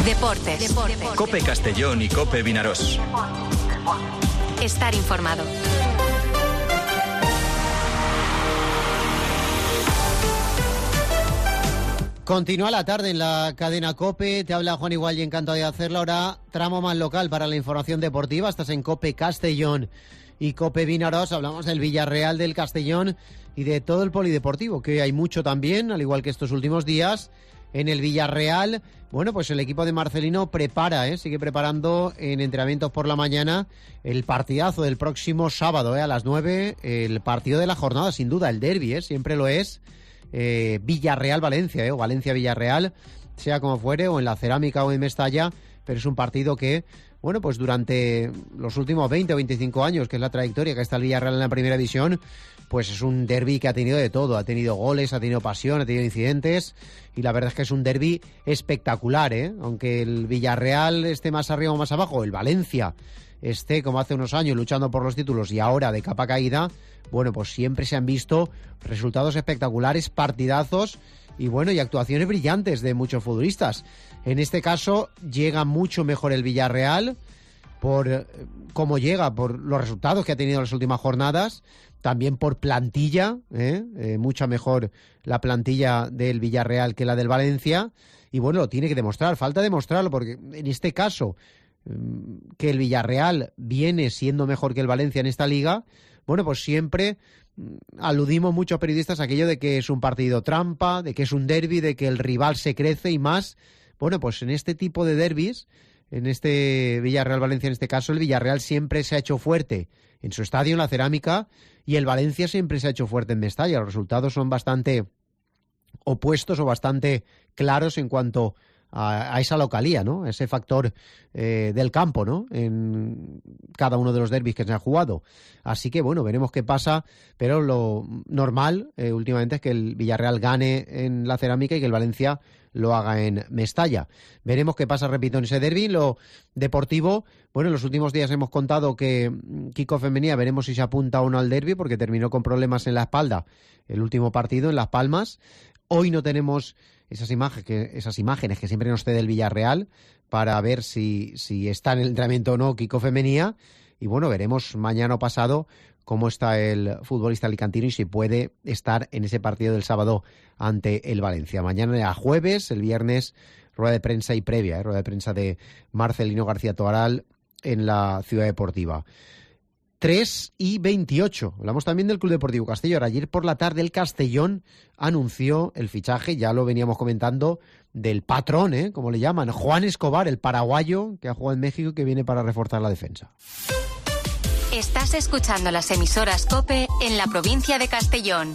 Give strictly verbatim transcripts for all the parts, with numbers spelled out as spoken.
Deportes. Deportes. COPE Castellón y COPE Vinarós. Estar informado. Continúa la tarde en la cadena COPE, te habla Juan Igual y encantado de hacerlo. Ahora, tramo más local para la información deportiva. Estás en COPE Castellón y COPE Vinarós. Hablamos del Villarreal, del Castellón y de todo el polideportivo, que hay mucho también, al igual que estos últimos días. En el Villarreal, bueno, pues el equipo de Marcelino prepara, ¿eh? sigue preparando en entrenamientos por la mañana el partidazo del próximo sábado, ¿eh? a las nueve, el partido de la jornada, sin duda, el derbi, ¿eh? siempre lo es. Eh, Villarreal-Valencia, ¿eh? o Valencia-Villarreal, sea como fuere, o en la Cerámica o en Mestalla, pero es un partido que, bueno, pues durante los últimos veinte o veinticinco años, que es la trayectoria que está el Villarreal en la primera división, pues es un derbi que ha tenido de todo, ha tenido goles, ha tenido pasión, ha tenido incidentes, y la verdad es que es un derbi espectacular, ¿eh? Aunque el Villarreal esté más arriba o más abajo, el Valencia esté, como hace unos años, luchando por los títulos y ahora de capa caída, bueno, pues siempre se han visto resultados espectaculares, partidazos y bueno, y actuaciones brillantes de muchos futbolistas. En este caso llega mucho mejor el Villarreal por eh, cómo llega, por los resultados que ha tenido en las últimas jornadas, también por plantilla, ¿eh? Eh, mucha mejor la plantilla del Villarreal que la del Valencia, y bueno, lo tiene que demostrar, falta demostrarlo, porque en este caso, eh, que el Villarreal viene siendo mejor que el Valencia en esta liga, bueno, pues siempre aludimos muchos periodistas a aquello de que es un partido trampa, de que es un derbi, de que el rival se crece y más. Bueno, pues en este tipo de derbis, en este Villarreal-Valencia en este caso, el Villarreal siempre se ha hecho fuerte en su estadio, en la Cerámica, y el Valencia siempre se ha hecho fuerte en Mestalla. Los resultados son bastante opuestos o bastante claros en cuanto a, a esa localía, ¿no? Ese factor eh, del campo, ¿no? En cada uno de los derbis que se han jugado. Así que, bueno, veremos qué pasa, pero lo normal eh, últimamente es que el Villarreal gane en la Cerámica y que el Valencia lo haga en Mestalla. Veremos qué pasa, repito, en ese derbi. Lo deportivo, bueno, en los últimos días hemos contado que Kiko Femenía, veremos si se apunta o no al derbi, porque terminó con problemas en la espalda el último partido en Las Palmas. Hoy no tenemos esas imágenes que, esas imágenes que siempre nos cede el Villarreal para ver si, si está en el entrenamiento o no Kiko Femenía. Y bueno, veremos mañana o pasado cómo está el futbolista alicantino y si puede estar en ese partido del sábado ante el Valencia. Mañana era jueves, el viernes rueda de prensa y previa, ¿eh? rueda de prensa de Marcelino García Toral en la Ciudad Deportiva. tres y veintiocho. Hablamos también del Club Deportivo Castellón. Ayer por la tarde el Castellón anunció el fichaje, ya lo veníamos comentando, del patrón, ¿eh? como le llaman, Juan Escobar, el paraguayo que ha jugado en México y que viene para reforzar la defensa. Estás escuchando las emisoras COPE en la provincia de Castellón.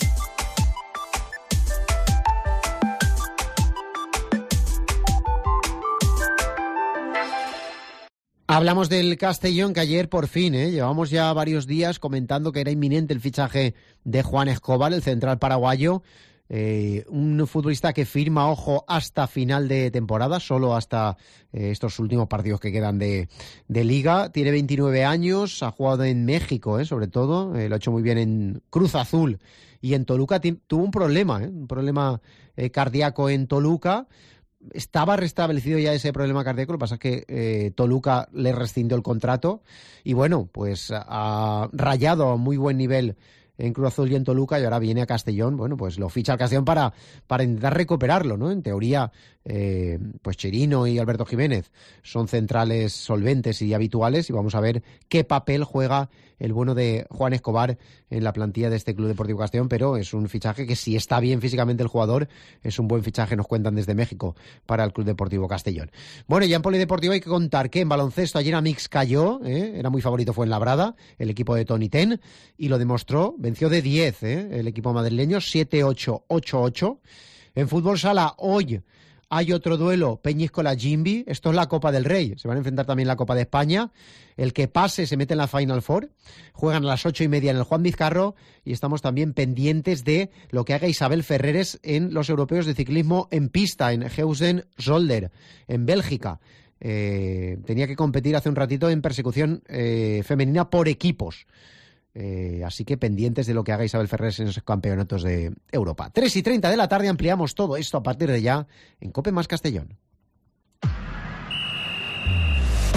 Hablamos del Castellón, que ayer por fin, ¿eh? llevamos ya varios días comentando que era inminente el fichaje de Juan Escobar, el central paraguayo, eh, un futbolista que firma, ojo, hasta final de temporada, solo hasta eh, estos últimos partidos que quedan de, de Liga. Tiene veintinueve años, ha jugado en México, ¿eh? sobre todo, eh, lo ha hecho muy bien en Cruz Azul y en Toluca. T- tuvo un problema, ¿eh? un problema eh, cardíaco en Toluca. Estaba restablecido ya ese problema cardíaco, lo que pasa es que eh, Toluca le rescindió el contrato y bueno, pues ha rayado a muy buen nivel en Cruz Azul y en Toluca y ahora viene a Castellón. Bueno, pues lo ficha al Castellón para, para intentar recuperarlo, ¿no? En teoría, eh, pues Chirino y Alberto Jiménez son centrales solventes y habituales y vamos a ver qué papel juega el bueno de Juan Escobar en la plantilla de este Club Deportivo Castellón, pero es un fichaje que si está bien físicamente el jugador, es un buen fichaje, nos cuentan desde México, para el Club Deportivo Castellón. Bueno, ya en polideportivo hay que contar que en baloncesto ayer Amix cayó, ¿eh? era muy favorito Fuenlabrada, el equipo de Toni Ten, y lo demostró, venció de diez ¿eh? el equipo madrileño, siete ocho, ocho ocho. En fútbol sala hoy hay otro duelo, Peñíscola-Jimbi, esto es la Copa del Rey, se van a enfrentar también la Copa de España, el que pase se mete en la Final Four, juegan a las ocho y media en el Juan Vizcarro y estamos también pendientes de lo que haga Isabel Ferreres en los europeos de ciclismo en pista, en Heusen-Zolder, en Bélgica. Eh, tenía que competir hace un ratito en persecución eh, femenina por equipos. Eh, así que pendientes de lo que haga Isabel Ferreres en esos campeonatos de Europa. tres y treinta de la tarde, ampliamos todo esto a partir de ya en COPE más Castellón.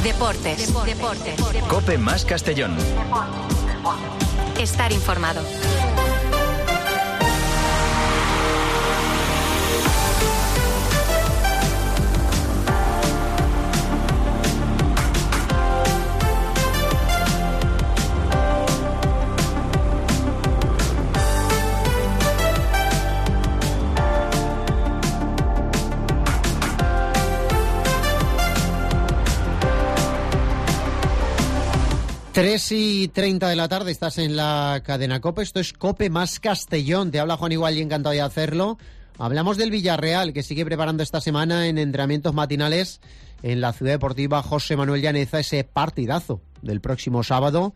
Deportes. Deportes. COPE más Castellón. Estar informado. tres y treinta de la tarde, estás en la cadena COPE, esto es COPE más Castellón, te habla Juan Igual y encantado de hacerlo. Hablamos del Villarreal, que sigue preparando esta semana en entrenamientos matinales en la Ciudad Deportiva José Manuel Llaneza ese partidazo del próximo sábado,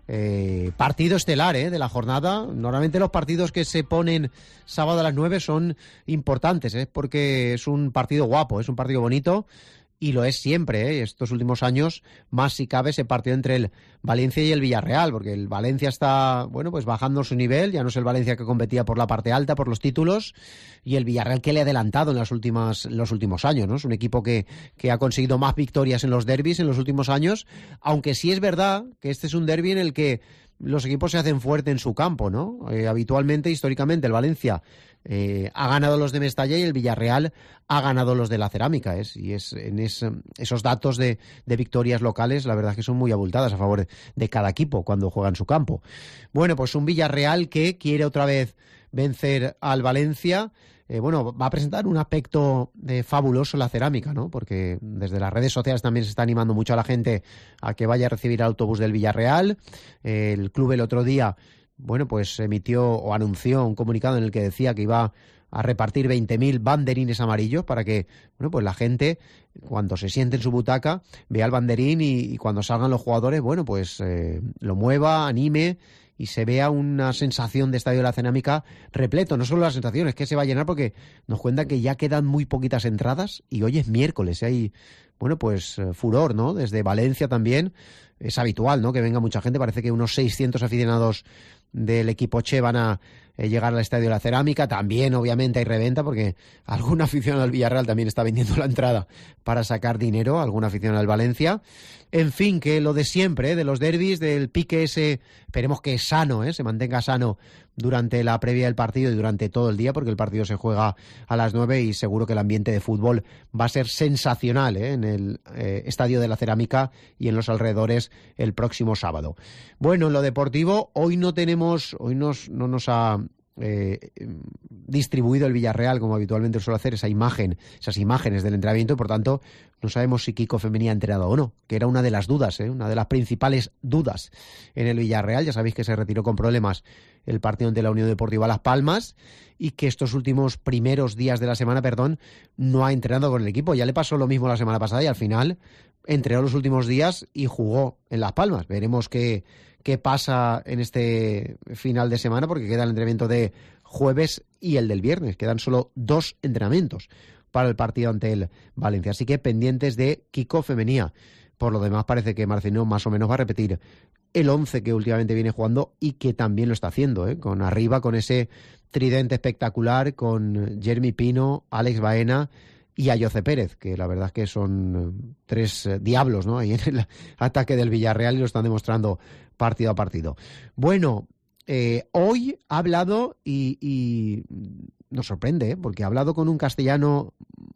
eh, partido estelar eh, de la jornada. Normalmente los partidos que se ponen sábado a las nueve son importantes, eh, porque es un partido guapo, es un partido bonito. Y lo es siempre, ¿eh? Estos últimos años, más si cabe, ese partido entre el Valencia y el Villarreal, porque el Valencia está, bueno, pues bajando su nivel, ya no es el Valencia que competía por la parte alta, por los títulos, y el Villarreal que le ha adelantado en las últimas, los últimos años, ¿no? Es un equipo que, que ha conseguido más victorias en los derbis en los últimos años, aunque sí es verdad que este es un derbi en el que los equipos se hacen fuerte en su campo, ¿no? Eh, habitualmente, históricamente, el Valencia Eh, ha ganado los de Mestalla y el Villarreal ha ganado los de la Cerámica, ¿eh? Y es en es, esos datos de, de victorias locales, la verdad es que son muy abultadas a favor de, de cada equipo cuando juega en su campo. Bueno, pues un Villarreal que quiere otra vez vencer al Valencia. Eh, bueno, va a presentar un aspecto eh, fabuloso la Cerámica, ¿no? Porque desde las redes sociales también se está animando mucho a la gente a que vaya a recibir el autobús del Villarreal. Eh, el club el otro día, bueno, pues emitió o anunció un comunicado en el que decía que iba a repartir veinte mil banderines amarillos para que, bueno, pues la gente, cuando se siente en su butaca, vea el banderín y, y cuando salgan los jugadores, bueno, pues eh, lo mueva, anime y se vea una sensación de Estadio de la Cerámica repleto. No solo la sensación, es que se va a llenar porque nos cuentan que ya quedan muy poquitas entradas y hoy es miércoles, ¿eh? Hay, bueno, pues furor, ¿no? Desde Valencia también es habitual, ¿no? Que venga mucha gente, parece que unos seiscientos aficionados del equipo Che van a eh, llegar al Estadio de la Cerámica. También obviamente hay reventa porque algún aficionado al Villarreal también está vendiendo la entrada para sacar dinero, algún aficionado al Valencia. En fin, que lo de siempre, ¿eh? De los derbis, del pique ese, esperemos que es sano, ¿eh? Se mantenga sano durante la previa del partido y durante todo el día, porque el partido se juega a las nueve y seguro que el ambiente de fútbol va a ser sensacional, ¿eh? En el eh, Estadio de la Cerámica y en los alrededores el próximo sábado. Bueno, en lo deportivo, hoy no tenemos, hoy nos, no nos ha eh, distribuido el Villarreal, como habitualmente suele hacer, esa imagen, esas imágenes del entrenamiento, y por tanto no sabemos si Kiko Femení ha entrenado o no, que era una de las dudas, ¿eh? Una de las principales dudas en el Villarreal. Ya sabéis que se retiró con problemas el partido ante la Unión Deportiva Las Palmas y que estos últimos primeros días de la semana, perdón, no ha entrenado con el equipo. Ya le pasó lo mismo la semana pasada y al final entrenó los últimos días y jugó en Las Palmas. Veremos qué, qué pasa en este final de semana, porque queda el entrenamiento de jueves y el del viernes. Quedan solo dos entrenamientos para el partido ante el Valencia. Así que pendientes de Kiko Femení. Por lo demás, parece que Marcelino más o menos va a repetir el once que últimamente viene jugando y que también lo está haciendo, ¿eh? Con arriba, con ese tridente espectacular, con Jeremy Pino, Alex Baena y Ayoce Pérez, que la verdad es que son tres diablos, ¿no? Ahí en el ataque del Villarreal y lo están demostrando partido a partido. Bueno, eh, hoy ha hablado y, y nos sorprende, ¿eh? Porque ha hablado con un castellano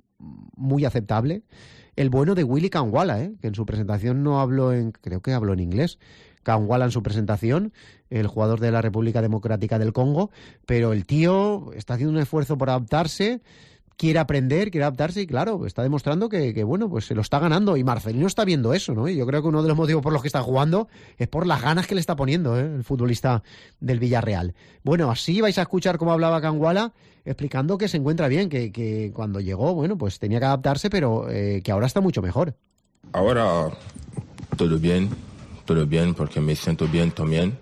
muy aceptable, el bueno de Willy Kangwala, ¿eh? Que en su presentación no habló en, creo que habló en inglés, Kangwala en su presentación, el jugador de la República Democrática del Congo, pero el tío está haciendo un esfuerzo por adaptarse, quiere aprender, quiere adaptarse y claro, está demostrando que, que bueno, pues se lo está ganando y Marcelino está viendo eso, ¿no? Y yo creo que uno de los motivos por los que está jugando es por las ganas que le está poniendo, ¿eh? El futbolista del Villarreal. Bueno, así vais a escuchar cómo hablaba Kangwala, explicando que se encuentra bien, que, que cuando llegó, bueno, pues tenía que adaptarse, pero eh, que ahora está mucho mejor. Ahora todo bien, todo bien porque me siento bien también.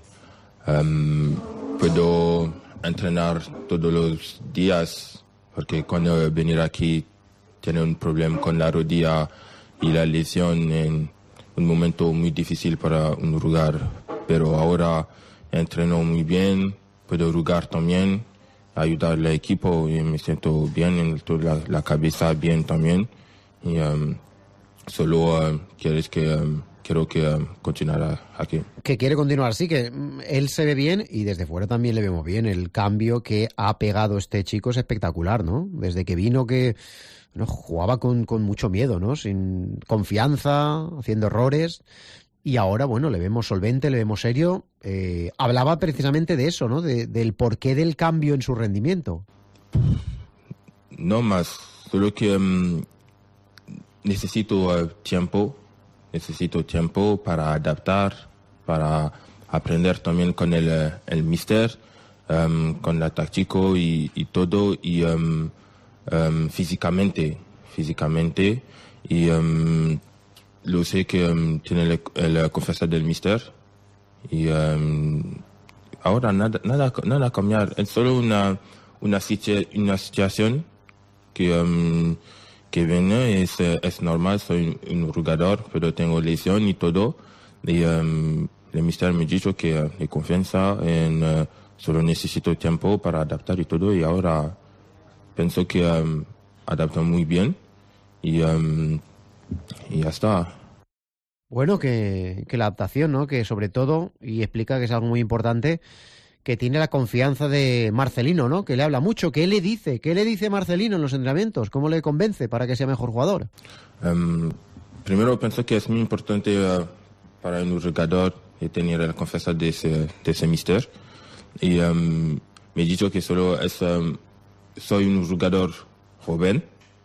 Um, puedo entrenar todos los días porque cuando venir aquí tiene un problema con la rodilla y la lesión en un momento muy difícil para un jugar, pero ahora entreno muy bien, puedo jugar también, ayudar al equipo y me siento bien, en toda la, la cabeza bien también y um, solo uh, quieres que um, quiero que um, continuara aquí. Que quiere continuar, sí, que él se ve bien y desde fuera también le vemos bien. El cambio que ha pegado este chico es espectacular, ¿no? Desde que vino que no, jugaba con, con mucho miedo, ¿no? Sin confianza, haciendo errores. Y ahora, bueno, le vemos solvente, le vemos serio. Eh, hablaba precisamente de eso, ¿no? De, del porqué del cambio en su rendimiento. No más, solo que um, necesito uh, tiempo, necesito tiempo para adaptar, para aprender también con el, uh, el míster, um, con la táctico y, y todo, y um, um, físicamente, físicamente, y um, lo sé que um, tiene la confianza del míster, y um, ahora nada, nada, nada cambiar, es solo una, una, situa- una situación que, um, que viene, es, es normal, soy un jugador, pero tengo lesión y todo, y um, el míster me ha dicho que uh, de confianza, en, uh, solo necesito tiempo para adaptar y todo, y ahora pienso que um, adapto muy bien, y, um, y ya está. Bueno, que, que la adaptación, ¿no? Que sobre todo, y explica que es algo muy importante, que tiene la confianza de Marcelino, ¿no? Que le habla mucho. ¿Qué le dice? ¿Qué le dice Marcelino en los entrenamientos? ¿Cómo le convence para que sea mejor jugador? Um, primero pienso que es muy importante uh, para un jugador tener la confianza de ese, de ese míster. Y um, me he dicho que solo es, um, soy un jugador joven.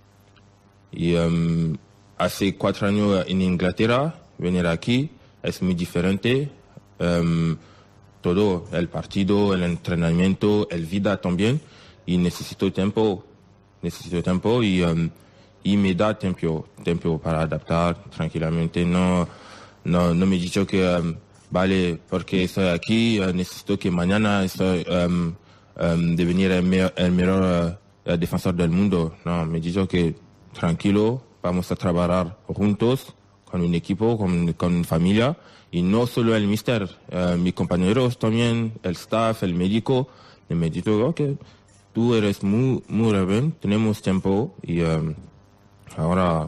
Y um, hace cuatro años en Inglaterra, venir aquí es muy diferente. Um, todo, el partido, el entrenamiento, el vida también. Y necesito tiempo, necesito tiempo y, um, y me da tiempo, tiempo para adaptar tranquilamente. No, no, no me he dicho que, um, vale, porque estoy aquí, uh, necesito que mañana estoy um, um, devenir el, me- el mejor uh, defensor del mundo. No, me he dicho que tranquilo, vamos a trabajar juntos, con un equipo, con, con familia, y no solo el míster, uh, mis compañeros también, el staff, el médico. Y me he dicho, ok, tú eres muy, muy joven, tenemos tiempo, y um, ahora,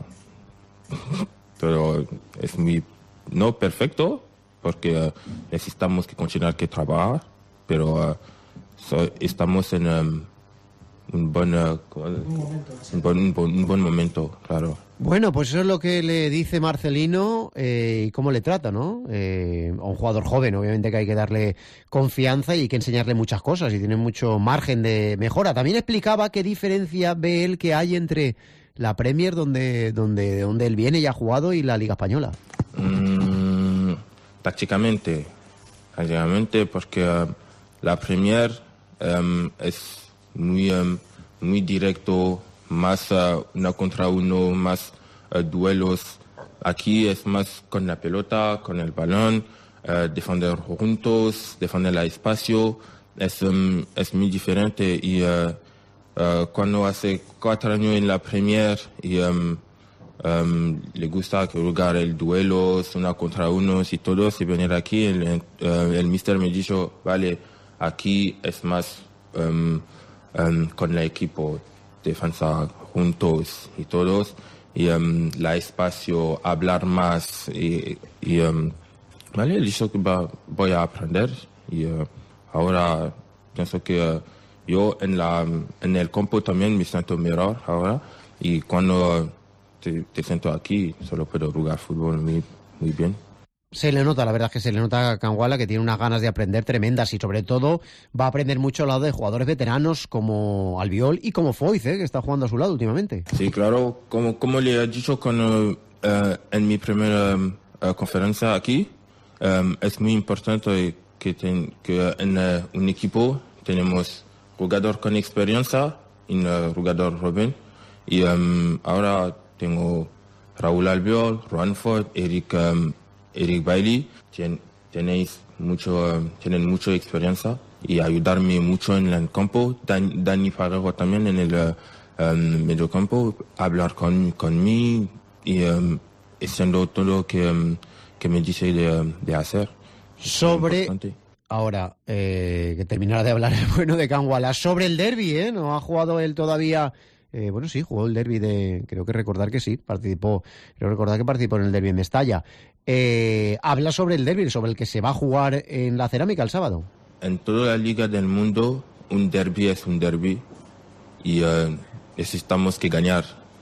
pero es muy, no perfecto, porque uh, necesitamos que continuar que trabajar, pero uh, so, estamos en um, un, buen, uh, un, buen, un, buen, un buen momento, claro. Bueno, pues eso es lo que le dice Marcelino eh, y cómo le trata, ¿no? Eh, a un jugador joven, obviamente que hay que darle confianza y hay que enseñarle muchas cosas y tiene mucho margen de mejora. También explicaba qué diferencia ve él que hay entre la Premier, donde, donde, donde él viene y ha jugado, y la Liga Española. Mm, tácticamente, tácticamente porque uh, la Premier um, es muy, um, muy directo, más uh, uno contra uno, más uh, duelos. Aquí es más con la pelota, con el balón, uh, defender juntos, defender el espacio. Es, um, es muy diferente. Y uh, uh, cuando hace cuatro años en la Premier y um, um, le gusta que jugar el duelo, uno contra uno y todo, si venir aquí, el, uh, el míster me dijo, vale, aquí es más um, um, con el equipo, defensa juntos y todos, y um, la espacio, hablar más, y, y um, vale, dicho que va, voy a aprender, y uh, ahora pienso que uh, yo en, la, en el campo también me siento mejor ahora, y cuando uh, te, te siento aquí solo puedo jugar fútbol muy, muy bien. Se le nota, la verdad es que se le nota a Kangwala que tiene unas ganas de aprender tremendas y sobre todo va a aprender mucho al lado de jugadores veteranos como Albiol y como Foyth, ¿eh? Que está jugando a su lado últimamente. Sí, claro, como, como le he dicho cuando, uh, en mi primera um, uh, conferencia aquí, um, es muy importante que, ten, que en uh, un equipo tenemos jugador con experiencia y un jugador joven. Y um, ahora tengo Raúl Albiol, Ranford, Eric... Um, Eric Bailey, tien, tenéis mucho, uh, tienen mucha experiencia y ayudarme mucho en el campo. Dan, Dani Parejo también en el uh, um, medio campo, hablar con, conmigo y um, haciendo todo lo que, um, que me dice de, de hacer. Sobre, ahora, eh, que terminara de hablar el bueno de Kangwala, sobre el derbi, ¿eh? No ha jugado él todavía Eh, bueno, sí, jugó el derbi de... Creo que recordar que sí, participó. Creo recordar que participó en el derbi en Mestalla. Eh, habla sobre el derbi, sobre el que se va a jugar en la Cerámica el sábado. En toda la liga del mundo, un derbi es un derbi y uh, necesitamos que ganar.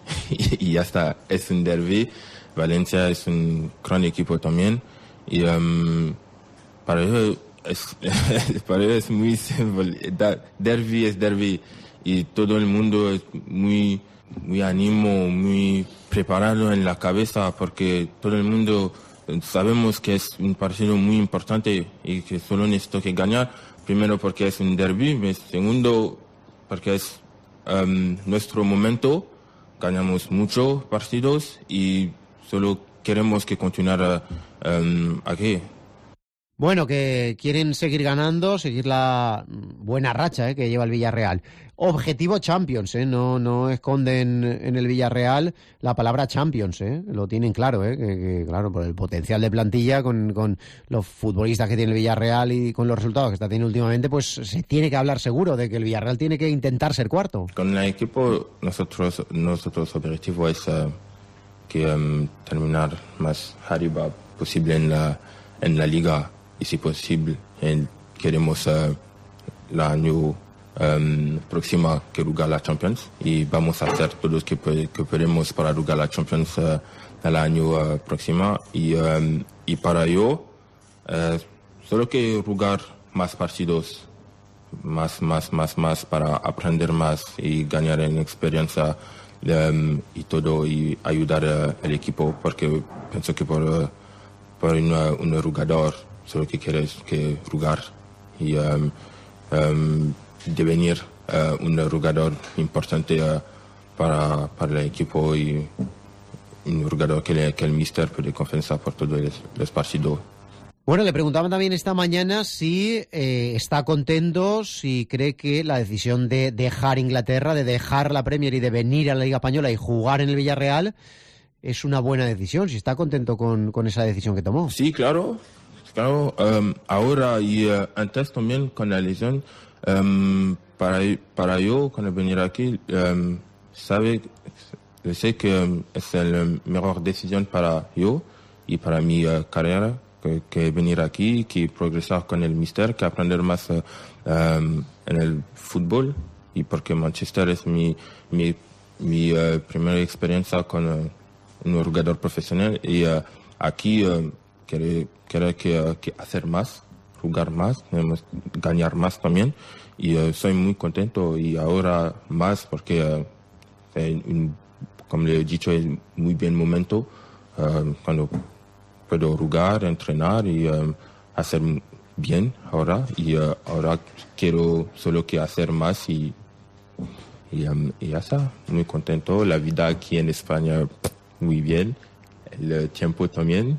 Y ya está, es un derbi. Valencia es un gran equipo también y um, para ellos es, para ellos es muy simple. Derbi es derbi y todo el mundo es muy, muy ánimo, muy preparado en la cabeza porque todo el mundo sabemos que es un partido muy importante y que solo necesito que ganar. Primero porque es un derbi, segundo porque es um, nuestro momento. Ganamos muchos partidos y solo queremos que continuara um, aquí. Bueno, que quieren seguir ganando, seguir la buena racha eh, que lleva el Villarreal. Objetivo Champions, ¿eh? No, no esconden en el Villarreal la palabra Champions, ¿eh? Lo tienen claro, ¿eh? Que, que, claro, por el potencial de plantilla, con, con los futbolistas que tiene el Villarreal y con los resultados que está teniendo últimamente, pues se tiene que hablar seguro de que el Villarreal tiene que intentar ser cuarto. Con el equipo, nosotros, nosotros objetivo es uh, que um, terminar más arriba posible en la, en la liga y si posible en, queremos uh, el año Um, próxima que jugar la Champions y vamos a hacer todo lo que, que podemos para jugar la Champions uh, el año uh, próximo y, um, y para ello uh, solo que jugar más partidos más, más, más, más para aprender más y ganar en experiencia um, y todo y ayudar uh, al equipo porque pienso que por, uh, por una, un jugador solo que quieres que jugar y um, um, devenir uh, un jugador importante uh, para, para el equipo y un jugador que, le, que el míster puede confianza por todos los, los partidos. Bueno, le preguntaban también esta mañana si eh, está contento, si cree que la decisión de dejar Inglaterra, de dejar la Premier y de venir a la Liga Española y jugar en el Villarreal es una buena decisión, si está contento con, con esa decisión que tomó. Sí, claro. claro um, ahora y uh, antes también con la lesión. Um, para, para yo, cuando venir aquí, um, sabe, sé que um, es la mejor decisión para yo y para mi uh, carrera, que, que venir aquí, que progresar con el míster, que aprender más uh, um, en el fútbol, y porque Manchester es mi, mi, mi uh, primera experiencia con uh, un jugador profesional, y uh, aquí uh, quiero, quiero que, uh, que hacer más. Jugar más, ganar más también y uh, soy muy contento y ahora más porque uh, un, como le he dicho es muy bien momento uh, cuando puedo jugar, entrenar y um, hacer bien ahora y uh, ahora quiero solo que hacer más y, y, um, y ya está, muy contento, la vida aquí en España muy bien, el tiempo también.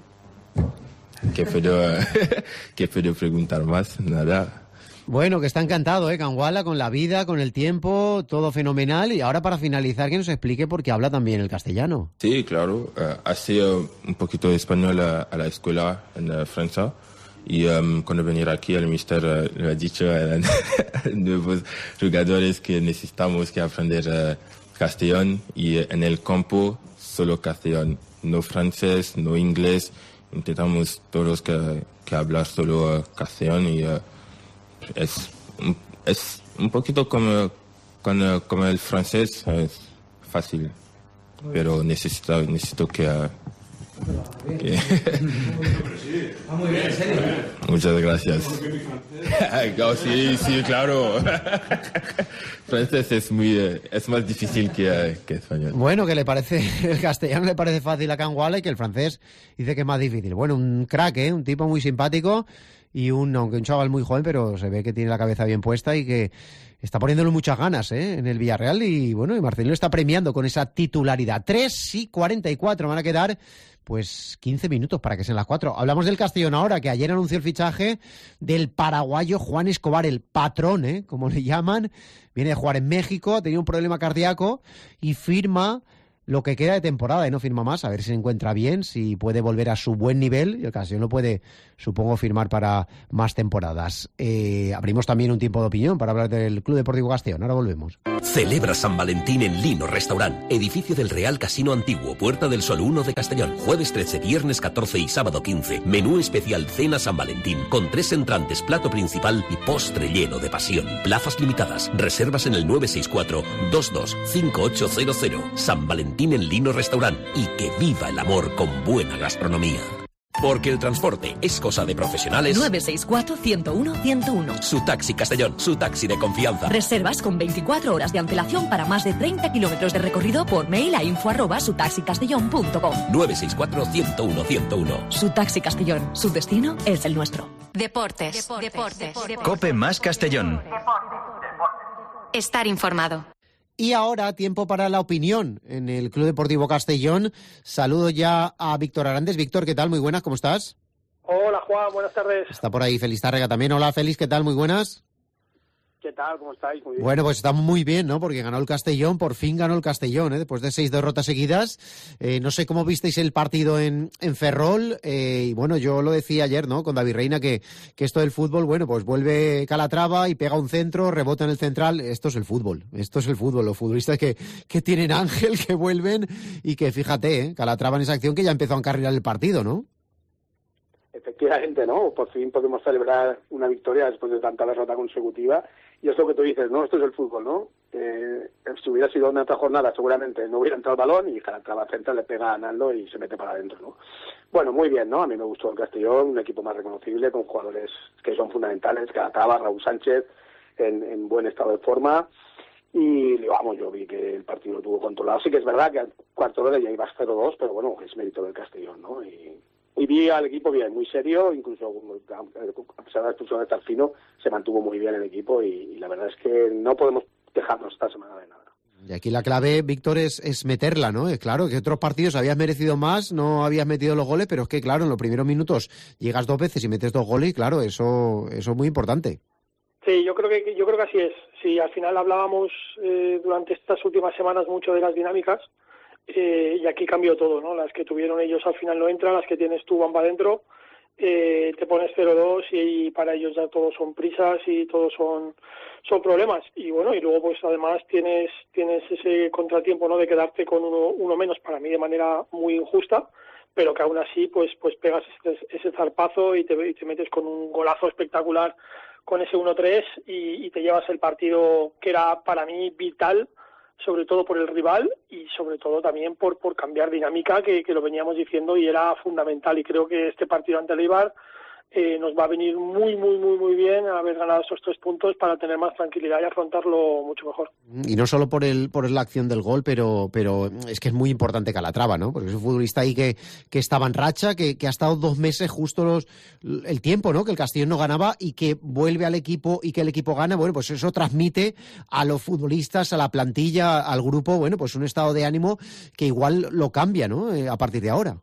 ¿Qué puedo, ¿Qué puedo preguntar más? Nada. Bueno, que está encantado, ¿eh? Canguala, con la vida, con el tiempo, todo fenomenal. Y ahora para finalizar, que nos explique por qué habla también el castellano. Sí, claro. Uh, hace uh, un poquito de español a, a la escuela en uh, Francia. Y um, cuando venir aquí, el mister uh, me ha dicho a uh, nuevos jugadores que necesitamos que aprender uh, castellano. Y uh, en el campo, solo castellano. No francés, no inglés. Intentamos todos que, que hablar solo uh, castellano y uh, es, es un poquito como, como, como el francés, es fácil, pero necesito, necesito que... Uh, que muy bien, en serio. Muchas gracias. Oh, sí, sí, claro. Francés es muy es más difícil que, que español. Bueno, que le parece el castellano le parece fácil a Canguala y que el francés dice que es más difícil. Bueno, un crack, ¿eh? Un tipo muy simpático y un aunque un chaval muy joven, pero se ve que tiene la cabeza bien puesta y que está poniéndole muchas ganas, ¿eh? En el Villarreal y bueno, y Marcelino está premiando con esa titularidad. tres y cuarenta y cuatro van a quedar pues quince minutos para que sean las cuatro. Hablamos del Castellón ahora, que ayer anunció el fichaje del paraguayo Juan Escobar, el patrón, ¿eh? Como le llaman. Viene de jugar en México, ha tenido un problema cardíaco y firma lo que queda de temporada y no firma más, a ver si se encuentra bien, si puede volver a su buen nivel, y el Castellón lo puede, supongo, firmar para más temporadas. Eh, abrimos también un tiempo de opinión para hablar del Club Deportivo Castellón. Ahora volvemos. Celebra San Valentín en Lino Restaurant, edificio del Real Casino Antiguo, Puerta del Sol uno de Castellón. Jueves trece, viernes catorce y sábado quince. Menú especial cena San Valentín, con tres entrantes, plato principal y postre lleno de pasión. Plazas limitadas. Reservas en el nueve seis cuatro, dos dos cinco ocho cero cero. San Valentín en Lino Restaurant. Y que viva el amor con buena gastronomía. Porque el transporte es cosa de profesionales. nueve seis cuatro, ciento uno, ciento uno. Su taxi Castellón, su taxi de confianza. Reservas con veinticuatro horas de antelación para más de treinta kilómetros de recorrido por mail a info arroba sutaxicastellón punto com. nueve seis cuatro, ciento uno, ciento uno. Su taxi Castellón, su destino es el nuestro. Deportes, deportes, deportes, deportes. Cope más Castellón. Estar informado. Y ahora, tiempo para la opinión en el Club Deportivo Castellón. Saludo ya a Víctor Arandes. Víctor, ¿qué tal? Muy buenas, ¿cómo estás? Hola, Juan, buenas tardes. Está por ahí Félix Tárrega también. Hola, Félix, ¿qué tal? Muy buenas. ¿Qué tal? ¿Cómo estáis? Muy bien. Bueno, pues estamos muy bien, ¿no? Porque ganó el Castellón, por fin ganó el Castellón, ¿eh? Después de seis derrotas seguidas. Eh, no sé cómo visteis el partido en, en Ferrol. Eh, y bueno, yo lo decía ayer, ¿no? Con David Reina, que, que esto del fútbol, bueno, pues vuelve Calatrava y pega un centro, rebota en el central. Esto es el fútbol, esto es el fútbol. Los futbolistas que, que tienen ángel, que vuelven y que, fíjate, ¿eh? Calatrava en esa acción que ya empezó a encarrilar el partido, ¿no? Efectivamente, ¿no? Por fin podemos celebrar una victoria después de tanta derrota consecutiva. Y es lo que tú dices, ¿no? Esto es el fútbol, ¿no? Eh, si hubiera sido una otra jornada, seguramente no hubiera entrado el balón y Calatrava central le pega a Naldo y se mete para adentro, ¿no? Bueno, muy bien, ¿no? A mí me gustó el Castellón, un equipo más reconocible, con jugadores que son fundamentales, Calatrava, Raúl Sánchez, en, en buen estado de forma. Y, vamos, yo vi que el partido lo tuvo controlado. Sí que es verdad que al cuarto de hora ya ibas cero dos, pero bueno, es mérito del Castellón, ¿no? Y... Y vi al equipo bien, muy serio, incluso a pesar de la expulsión de Tarfino, se mantuvo muy bien el equipo y, y la verdad es que no podemos dejarnos esta semana de nada. Y aquí la clave, Víctor, es, es meterla, ¿no? Es claro que otros partidos habías merecido más, no habías metido los goles, pero es que, claro, en los primeros minutos llegas dos veces y metes dos goles y, claro, eso, eso es muy importante. Sí, yo creo que yo creo que así es. Sí, al final hablábamos eh, durante estas últimas semanas mucho de las dinámicas. Eh, y aquí cambió todo, ¿no? Las que tuvieron ellos al final no entran, las que tienes tú van para adentro, eh, te pones cero dos y, y para ellos ya todos son prisas y todos son son problemas. Y bueno, y luego pues además tienes tienes ese contratiempo, ¿no? De quedarte con uno, uno menos, para mí de manera muy injusta, pero que aún así pues pues pegas ese, ese zarpazo y te, y te metes con un golazo espectacular con ese uno tres y, y te llevas el partido que era para mí vital, sobre todo por el rival y sobre todo también por por cambiar dinámica, que, que lo veníamos diciendo y era fundamental. Y creo que este partido ante el Eibar eh, nos va a venir muy, muy, muy, muy bien haber ganado esos tres puntos para tener más tranquilidad y afrontarlo mucho mejor. Y no solo por el por la acción del gol, pero pero es que es muy importante Calatrava, ¿no? Porque es un futbolista ahí que, que estaba en racha, que, que ha estado dos meses justo los el tiempo, ¿no? Que el Castellón no ganaba y que vuelve al equipo y que el equipo gana. Bueno, pues eso transmite a los futbolistas, a la plantilla, al grupo, bueno, pues un estado de ánimo que igual lo cambia, ¿no? Eh, a partir de ahora.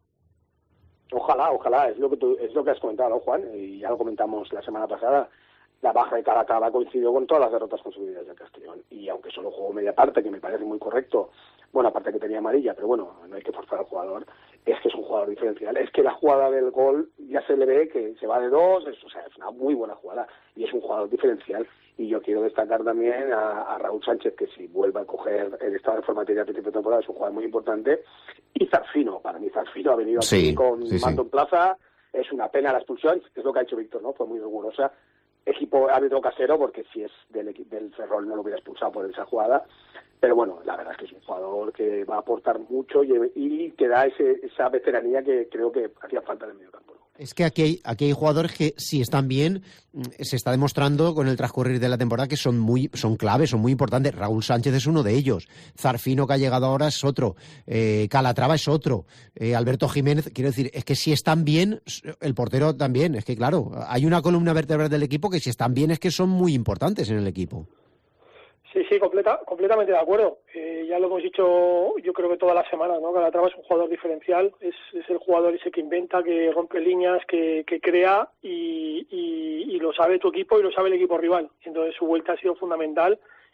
Ojalá, ojalá, es lo que tú, es lo que has comentado, ¿no, Juan? Y ya lo comentamos la semana pasada. La baja de Calatrava coincidió con todas las derrotas consecutivas del Castellón. Y aunque solo jugó media parte, que me parece muy correcto, bueno, aparte que tenía amarilla, pero bueno, no hay que forzar al jugador, es que es un jugador diferencial. Es que la jugada del gol ya se le ve que se va de dos, es, o sea, es una muy buena jugada y es un jugador diferencial. Y yo quiero destacar también a, a Raúl Sánchez, que si vuelve a coger el estado de forma a principio de temporada es un jugador muy importante. Y Zarfino, para mí Zarfino ha venido aquí sí, con sí, mando sí. en plaza, es una pena la expulsión, es lo que ha hecho Víctor, ¿no? Fue muy rigurosa. Equipo árbitro casero, porque si es del, del Ferrol no lo hubiera expulsado por esa jugada, pero bueno, la verdad es que es un jugador que va a aportar mucho y, y que da ese, esa veteranía que creo que hacía falta en el medio campo. Es que aquí hay, aquí hay jugadores que, si están bien, se está demostrando con el transcurrir de la temporada que son muy son claves, son muy importantes. Raúl Sánchez es uno de ellos. Zarfino, que ha llegado ahora, es otro. Eh, Calatrava es otro. Eh, Alberto Jiménez, quiero decir, es que si están bien, el portero también. Es que, claro, hay una columna vertebral del equipo que si están bien es que son muy importantes en el equipo. Sí, sí, completa, completamente de acuerdo. Eh, ya lo hemos dicho, yo creo que todas las semanas, ¿no? Calatrava es un jugador diferencial, es, es el jugador ese que inventa, que rompe líneas, que, que crea y, y, y lo sabe tu equipo y lo sabe el equipo rival. Entonces su vuelta ha sido fundamental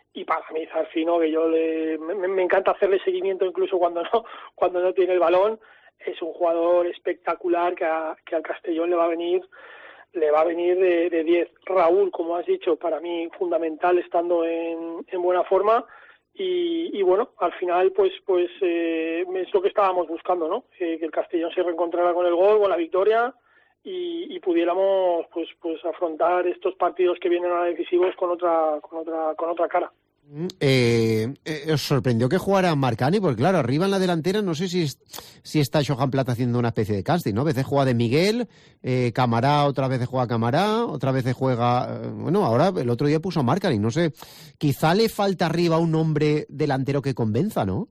y para mí Zarfino, que yo le, me, me encanta hacerle seguimiento incluso cuando no cuando no tiene el balón, es un jugador espectacular que, a, que al Castellón le va a venir le va a venir de, de diez. Raúl, como has dicho, para mí fundamental estando en, en buena forma y, y bueno, al final pues pues eh, es lo que estábamos buscando, ¿no? Eh, que el Castellón se reencontrara con el gol, con la victoria y, y pudiéramos pues pues afrontar estos partidos que vienen ahora decisivos con otra con otra con otra cara. Eh, eh, ¿Os sorprendió que jugara Marcani? Porque claro, arriba en la delantera no sé si si está Johan Plata haciendo una especie de casting, ¿no? A veces juega de Miguel, eh, Camará, otra vez juega Camará, otra vez juega... Eh, bueno, ahora el otro día puso a Marcani, no sé. Quizá le falta arriba un hombre delantero que convenza, ¿no?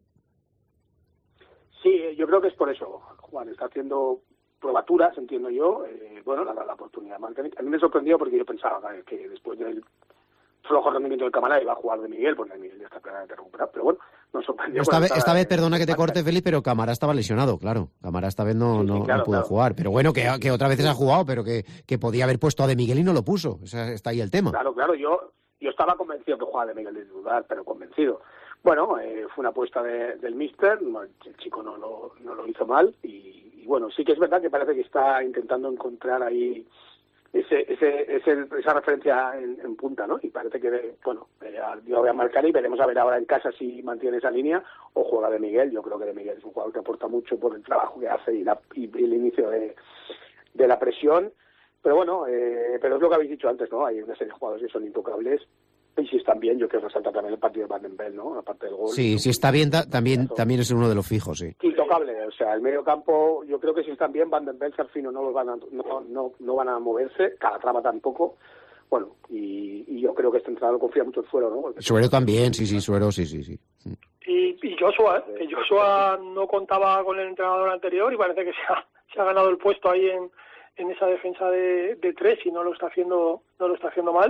Sí, yo creo que es por eso. Juan está haciendo probaturas, entiendo yo. Eh, bueno, la, la oportunidad de Marcani. A mí me sorprendió porque yo pensaba eh, que después del flojo rendimiento del Camará iba a jugar de Miguel, porque Miguel ya está claramente recuperado, pero bueno, nos sorprendió. Esta vez, esta vez perdona que te corte, Félix, pero Camará estaba lesionado, claro. Camará esta vez no, sí, sí, no, claro, no pudo claro. jugar, pero bueno, que, que otras veces ha jugado, pero que, que podía haber puesto a de Miguel y no lo puso. O sea, está ahí el tema. Claro, claro, yo yo estaba convencido que jugaba de Miguel de titular, pero convencido. Bueno, eh, fue una apuesta de, del míster, el chico no lo, no lo hizo mal, y, y bueno, sí que es verdad que parece que está intentando encontrar ahí ese, ese, ese esa referencia en, en punta, ¿no? Y parece que, bueno, eh, yo voy a marcar y veremos a ver ahora en casa si mantiene esa línea o juega de Miguel. Yo creo que de Miguel es un jugador que aporta mucho por el trabajo que hace y, la, y el inicio de, de la presión. Pero bueno, eh, pero es lo que habéis dicho antes, ¿no? Hay una serie de jugadores que son intocables. Y si están bien, yo quiero resaltar también el partido de Van den Belt, ¿no? Aparte del gol. Sí, ¿no? Si está bien, ta- también también es uno de los fijos, sí. Intocable, o sea, el medio campo, yo creo que si están bien, Van den Belt, Zarfino no los van a, no, no, no van a moverse, Calatrava tampoco. Bueno, y, y yo creo que este entrenador confía mucho en Suero, ¿no? Porque Suero también, sí, sí, Suero, sí, sí, sí. Y, y Joshua, ¿eh? que Joshua no contaba con el entrenador anterior y parece que se ha, se ha ganado el puesto ahí en, en esa defensa de, de tres y no lo está haciendo, no lo está haciendo mal.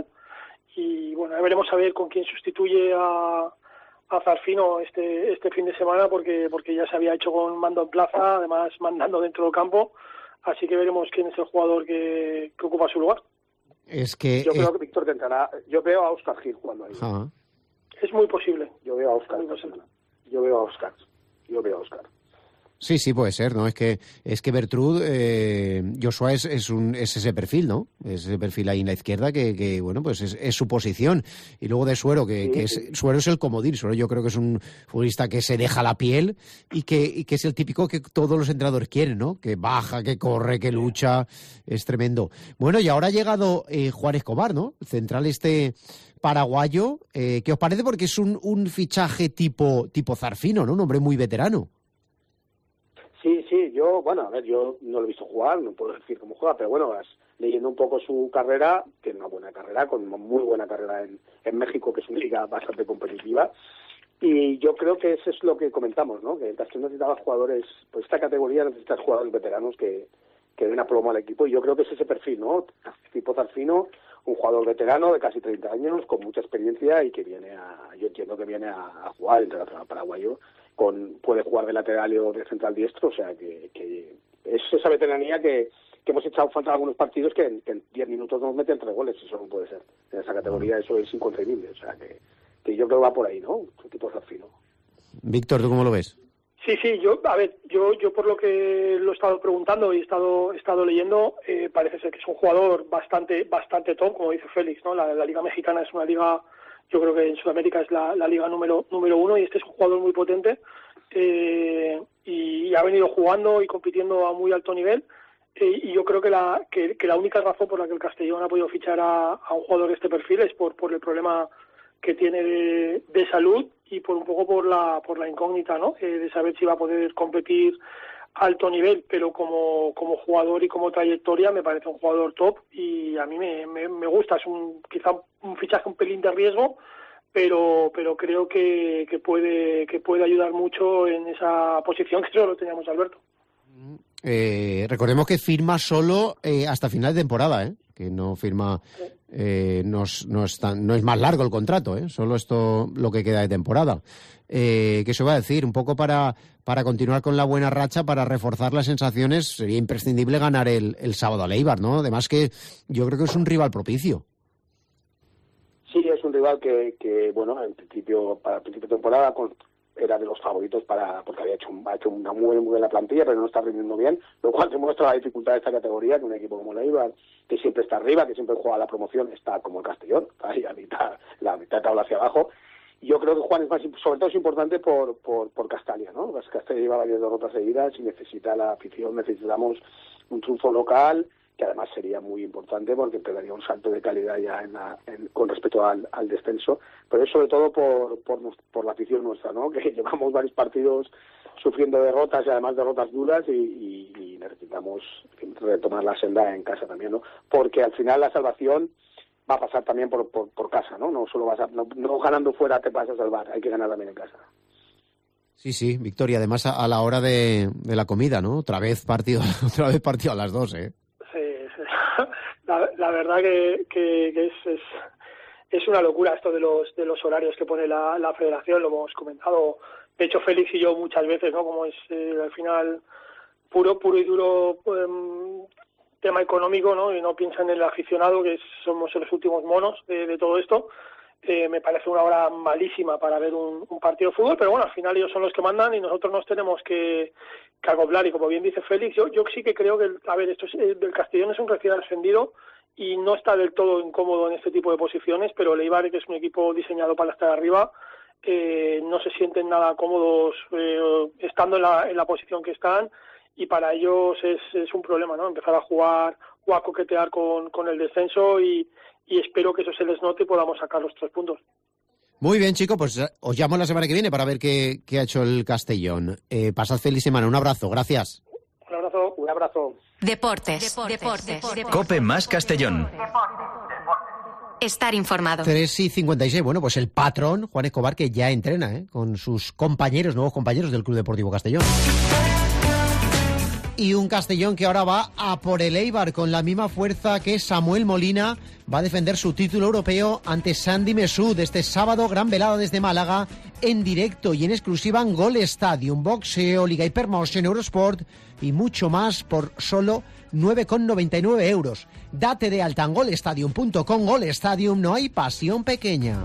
Y bueno, ya veremos a ver con quién sustituye a, a Zarfino este este fin de semana, porque porque ya se había hecho con mando en plaza, además mandando dentro del campo, así que veremos quién es el jugador que, que ocupa su lugar. Es que yo creo eh... que Víctor que entrará, yo veo a Óscar Gil jugando ahí. Ajá. Es muy posible. Yo veo a Óscar, yo veo a Óscar, yo veo a Óscar. Sí, sí, puede ser, ¿no? Es que es que Bertrud, eh, Joshua es, es, un, es ese perfil, ¿no? Es ese perfil ahí en la izquierda que, que bueno, pues es, es su posición. Y luego de Suero, que, sí, que es, sí. Suero es el comodín. Suero yo creo que es un futbolista que se deja la piel y que, y que es el típico que todos los entrenadores quieren, ¿no? Que baja, que corre, que lucha. Es tremendo. Bueno, y ahora ha llegado eh, Juan Escobar, ¿no? El central este paraguayo. Eh, ¿Qué os parece? Porque es un, un fichaje tipo, tipo Zarfino, ¿no? Un hombre muy veterano. Sí, sí, yo, bueno, a ver, yo no lo he visto jugar, no puedo decir cómo juega, pero bueno, vas leyendo un poco su carrera, que es una buena carrera, con una muy buena carrera en, en México, que es una liga bastante competitiva, y yo creo que eso es lo que comentamos, ¿no? Que el Castellón necesitaba jugadores, pues esta categoría necesita jugadores veteranos que, que den a plomo al equipo, y yo creo que es ese perfil, ¿no? Tipo Zarfino, un jugador veterano de casi treinta años, con mucha experiencia y que viene a, yo entiendo que viene a, a jugar internacional paraguayo, con puede jugar de lateral o de central diestro, o sea que, que es esa veteranía que, que hemos echado falta en algunos partidos que en, que en diez minutos nos meten tres goles, eso no puede ser. En esa categoría eso es inconcebible, o sea que, que yo creo que va por ahí, ¿no? Un tipo Zarfino. Víctor, ¿tú cómo lo ves? Sí, sí, yo, a ver, yo, yo por lo que lo he estado preguntando y he estado, he estado leyendo, eh, parece ser que es un jugador bastante, bastante top, como dice Félix, ¿no? La, la Liga Mexicana es una liga, yo creo que en Sudamérica es la, la liga número número uno y este es un jugador muy potente eh, y, y ha venido jugando y compitiendo a muy alto nivel eh, y yo creo que la que, que la única razón por la que el Castellón ha podido fichar a, a un jugador de este perfil es por por el problema que tiene de, de salud y por un poco por la por la incógnita, ¿no? Eh, de saber si va a poder competir a alto nivel, pero como como jugador y como trayectoria me parece un jugador top y a mí me, me, me gusta. Es un quizá un fichaje un pelín de riesgo, pero pero creo que, que puede que puede ayudar mucho en esa posición que solo teníamos Alberto. Eh, recordemos que firma solo eh, hasta final de temporada, ¿eh? Que no firma, eh, no, es, no, es tan, no es más largo el contrato, ¿eh? Solo esto lo que queda de temporada. Eh, que se va a decir, un poco para, para continuar con la buena racha, para reforzar las sensaciones, sería imprescindible ganar el, el sábado a Eibar, ¿no? Además que yo creo que es un rival propicio. Sí, es un rival que, que bueno, en principio, para el principio de temporada con, era de los favoritos para porque había hecho, ha hecho una muy, muy buena plantilla, pero no está rindiendo bien, lo cual demuestra la dificultad de esta categoría, que un equipo como el Eibar, que siempre está arriba, que siempre juega la promoción, está como el Castellón, está ahí a mitad, la mitad de tabla hacia abajo. Y yo creo que Juan es más, sobre todo es importante por, por, por Castalia, ¿no? Pues Castalia lleva varias derrotas seguidas y necesita la afición, necesitamos un triunfo local, que además sería muy importante porque pegaría un salto de calidad ya en la, en, con respecto al, al descenso, pero es sobre todo por, por, por la afición nuestra, ¿no? Que llevamos varios partidos sufriendo derrotas y además derrotas duras y, y, y necesitamos retomar la senda en casa también, ¿no? Porque al final la salvación va a pasar también por, por, por casa, ¿no? No solo vas a, no, no ganando fuera te vas a salvar, hay que ganar también en casa. Sí, sí, Victoria, además a, a la hora de, de la comida, ¿no? Otra vez partido, otra vez partido a las dos, ¿eh? La, la verdad que, que, que es, es es una locura esto de los de los horarios que pone la, la federación, lo hemos comentado, de hecho Félix y yo muchas veces, ¿no? Como es eh, al final puro puro y duro eh, tema económico, ¿no? Y no piensan en el aficionado, que somos los últimos monos de, de todo esto. Eh, me parece una hora malísima para ver un, un partido de fútbol, pero bueno, al final ellos son los que mandan y nosotros nos tenemos que, que acoplar, y como bien dice Félix, yo, yo sí que creo que, a ver, esto es, el del Castellón es un recién ascendido y no está del todo incómodo en este tipo de posiciones, pero el Eibar, que es un equipo diseñado para estar arriba, eh, no se sienten nada cómodos eh, estando en la, en la posición que están, y para ellos es, es un problema, ¿no? Empezar a jugar o a coquetear con, con el descenso, y y espero que eso se les note y podamos sacar los tres puntos. Muy bien, chicos, pues os llamo la semana que viene para ver qué, qué ha hecho el Castellón. Eh, pasad feliz semana, un abrazo, gracias. Un abrazo, un abrazo. Deportes, deportes, deportes, deportes. Cope más Castellón. Estar informado. tres y cincuenta y seis, bueno, pues el patrón, Juan Escobar, que ya entrena, ¿eh? Con sus compañeros, nuevos compañeros del Club Deportivo Castellón. Y un Castellón que ahora va a por el Eibar con la misma fuerza que Samuel Molina. Va a defender su título europeo ante Sandy Mesud este sábado. Gran velada desde Málaga, en directo y en exclusiva en Gol Stadium, boxeo, Liga Hypermotion, Eurosport y mucho más por solo nueve con noventa y nueve euros. Date de alta en golestadium punto com. Gol Stadium, no hay pasión pequeña.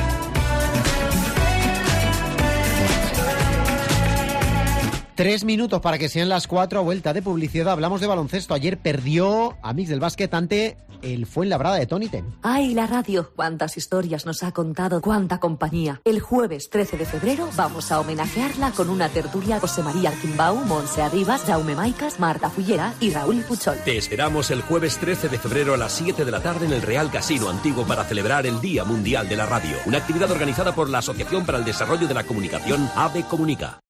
Tres minutos para que sean las cuatro, a vuelta de publicidad. Hablamos de baloncesto. Ayer perdió Amix del Básquet ante el Fuenlabrada de Tony Ten. ¡Ay, la radio! Cuántas historias nos ha contado, cuánta compañía. El jueves trece de febrero vamos a homenajearla con una tertulia José María Arquimbau, Montse Arribas, Jaume Maicas, Marta Fullera y Raúl Puchol. Te esperamos el jueves trece de febrero a las siete de la tarde en el Real Casino Antiguo para celebrar el Día Mundial de la Radio. Una actividad organizada por la Asociación para el Desarrollo de la Comunicación, AVE Comunica.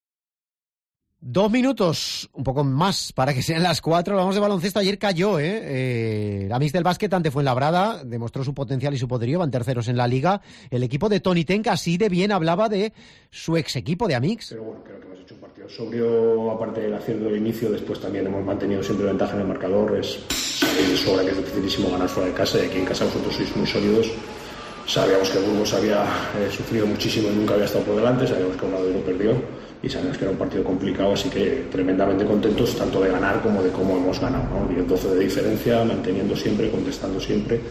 Dos minutos, un poco más para que sean las cuatro. Hablamos de baloncesto. Ayer cayó, ¿eh? eh la Amix del Básquet ante Fuenlabrada. Demostró su potencial y su poderío. Van terceros en la liga. El equipo de Tony Ten, así de bien hablaba de su ex equipo de Amix. Pero bueno, creo que hemos hecho un partido sobrio, aparte del acierto del inicio. Después también hemos mantenido siempre ventaja en el marcador. Es, sabéis de sobra que es dificilísimo ganar fuera de casa, y aquí en casa vosotros sois muy sólidos. Sabíamos que Burgos había eh, sufrido muchísimo y nunca había estado por delante. Sabíamos que un lado lo perdió y sabíamos que era un partido complicado, así que tremendamente contentos tanto de ganar como de cómo hemos ganado, ¿no? diez doce de diferencia, manteniendo siempre, contestando siempre,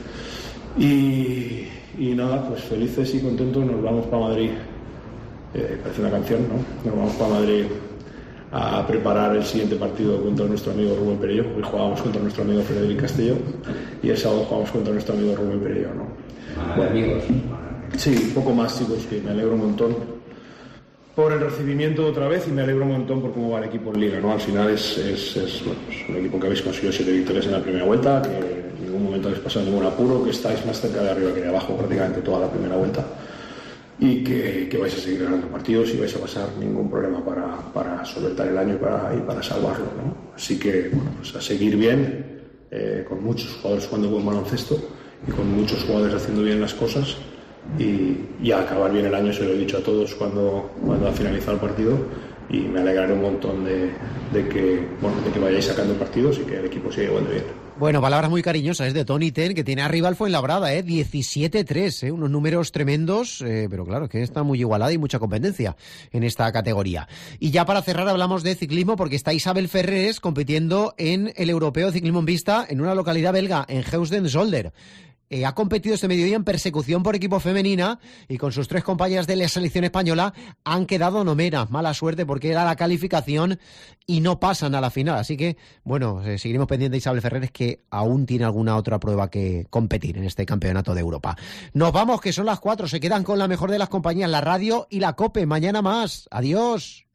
y, y nada, pues felices y contentos. Nos vamos para Madrid, eh, parece una canción, ¿no? Nos vamos para Madrid a preparar el siguiente partido contra nuestro amigo Rubén Perelló. Hoy jugábamos contra nuestro amigo Frederic Castelló y el sábado jugamos contra nuestro amigo Rubén Perelló, ¿no? Bueno, amigos. Sí, un poco más, chicos, que me alegro un montón por el recibimiento otra vez, y me alegro un montón por cómo va el equipo en Liga, ¿no? Al final es, es, es bueno, pues un equipo que habéis conseguido siete victorias en la primera vuelta, que en ningún momento habéis pasado ningún apuro, que estáis más cerca de arriba que de abajo prácticamente toda la primera vuelta, y que, que vais a seguir ganando partidos y vais a pasar ningún problema para, para solventar el año y para, y para salvarlo, ¿no? Así que, bueno, pues a seguir bien, eh, con muchos jugadores jugando buen baloncesto y con muchos jugadores haciendo bien las cosas. Y, y a acabar bien el año, se lo he dicho a todos cuando, cuando ha finalizado el partido, y me alegraré un montón de, de, que, bueno, de que vayáis sacando partidos y que el equipo siga igual de bien. Bueno, palabras muy cariñosas es de Tony Ten, que tiene arriba al Fuenlabrada, ¿eh? diecisiete tres, ¿eh? Unos números tremendos, eh, pero claro, es que está muy igualada y mucha competencia en esta categoría. Y ya para cerrar hablamos de ciclismo, porque está Isabel Ferrés compitiendo en el Europeo de Ciclismo en Pista en una localidad belga, en Heusden-Zolder. eh, ha competido este mediodía en persecución por equipo femenina y con sus tres compañeras de la selección española han quedado novenas. Mala suerte porque era la calificación y no pasan a la final. Así que, bueno, eh, seguiremos pendientes de Isabel Ferreres, que aún tiene alguna otra prueba que competir en este campeonato de Europa. Nos vamos, que son las cuatro. Se quedan con la mejor de las compañías, la radio y la COPE. Mañana más. Adiós.